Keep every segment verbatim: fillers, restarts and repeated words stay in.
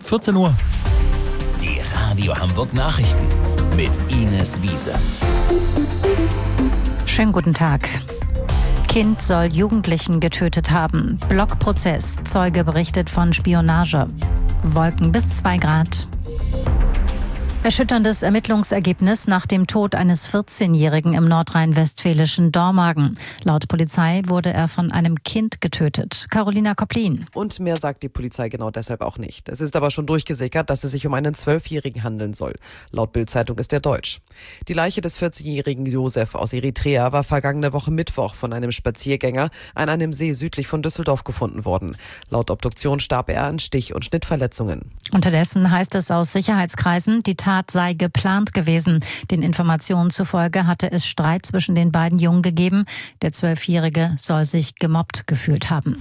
vierzehn Uhr. Die Radio Hamburg Nachrichten mit Ines Wiese. Schönen guten Tag. Kind soll Jugendlichen getötet haben. Blockprozess. Zeuge berichtet von Spionage. Wolken bis zwei Grad. Erschütterndes Ermittlungsergebnis nach dem Tod eines vierzehnjährigen im nordrhein-westfälischen Dormagen. Laut Polizei wurde er von einem Kind getötet. Carolina Kopplin. Und mehr sagt die Polizei genau deshalb auch nicht. Es ist aber schon durchgesickert, dass es sich um einen Zwölfjährigen handeln soll. Laut Bild-Zeitung ist er deutsch. Die Leiche des vierzehnjährigen Josef aus Eritrea war vergangene Woche Mittwoch von einem Spaziergänger an einem See südlich von Düsseldorf gefunden worden. Laut Obduktion starb er an Stich- und Schnittverletzungen. Unterdessen heißt es aus Sicherheitskreisen, die Tat sei geplant gewesen. Den Informationen zufolge hatte es Streit zwischen den beiden Jungen gegeben. Der Zwölfjährige soll sich gemobbt gefühlt haben.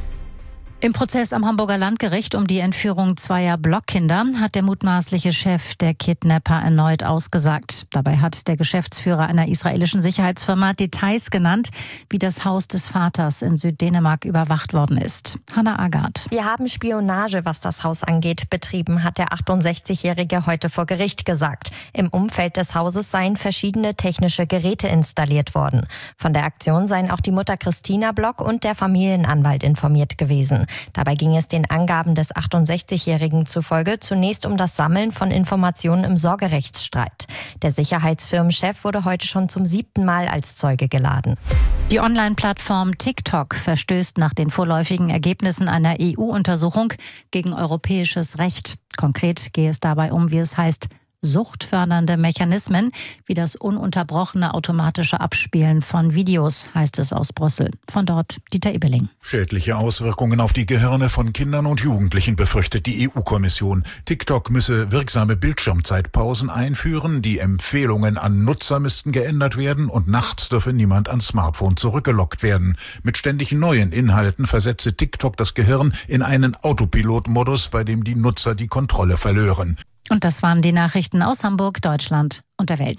Im Prozess am Hamburger Landgericht um die Entführung zweier Blockkinder hat der mutmaßliche Chef der Kidnapper erneut ausgesagt. Dabei hat der Geschäftsführer einer israelischen Sicherheitsfirma Details genannt, wie das Haus des Vaters in Süddänemark überwacht worden ist. Hannah Agard. Wir haben Spionage, was das Haus angeht, betrieben, hat der achtundsechzigjährige heute vor Gericht gesagt. Im Umfeld des Hauses seien verschiedene technische Geräte installiert worden. Von der Aktion seien auch die Mutter Christina Block und der Familienanwalt informiert gewesen. Dabei ging es den Angaben des achtundsechzigjährigen zufolge zunächst um das Sammeln von Informationen im Sorgerechtsstreit. Der Sicherheitsfirmenchef wurde heute schon zum siebten Mal als Zeuge geladen. Die Online-Plattform TikTok verstößt nach den vorläufigen Ergebnissen einer E U-Untersuchung gegen europäisches Recht. Konkret gehe es dabei um, wie es heißt, suchtfördernde Mechanismen, wie das ununterbrochene automatische Abspielen von Videos, heißt es aus Brüssel. Von dort Dieter Ebeling. Schädliche Auswirkungen auf die Gehirne von Kindern und Jugendlichen befürchtet die E U-Kommission. TikTok müsse wirksame Bildschirmzeitpausen einführen, die Empfehlungen an Nutzer müssten geändert werden und nachts dürfe niemand ans Smartphone zurückgelockt werden. Mit ständig neuen Inhalten versetze TikTok das Gehirn in einen Autopilot-Modus, bei dem die Nutzer die Kontrolle verlören. Und das waren die Nachrichten aus Hamburg, Deutschland und der Welt.